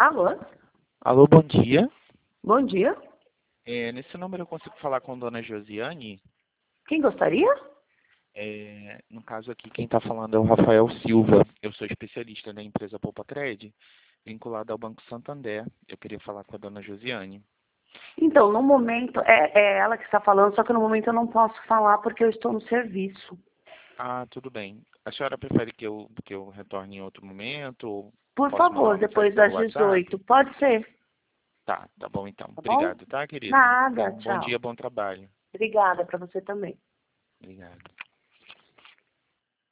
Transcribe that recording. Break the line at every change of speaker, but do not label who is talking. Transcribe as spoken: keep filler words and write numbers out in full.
Alô?
Alô, bom dia.
Bom dia.
É, nesse número eu consigo falar com Dona Josiane?
Quem gostaria?
É, no caso aqui, quem está falando é o Rafael Silva. Eu sou especialista da empresa Poupa-Cred, vinculado ao Banco Santander. Eu queria falar com a Dona Josiane.
Então, no momento, é, é ela que está falando, só que no momento eu não posso falar porque eu estou no serviço.
Ah, tudo bem. A senhora prefere que eu, que eu retorne em outro momento? Ou
Por
posso mandar
favor,
uma mensagem
depois
pelo
das
WhatsApp?
dezoito. Pode ser,
Tá, tá bom então.
tá bom?
Obrigado, tá, querida? Tenha
Nada,
um bom
tchau.
dia, bom trabalho.
Obrigada para você também.
Obrigado.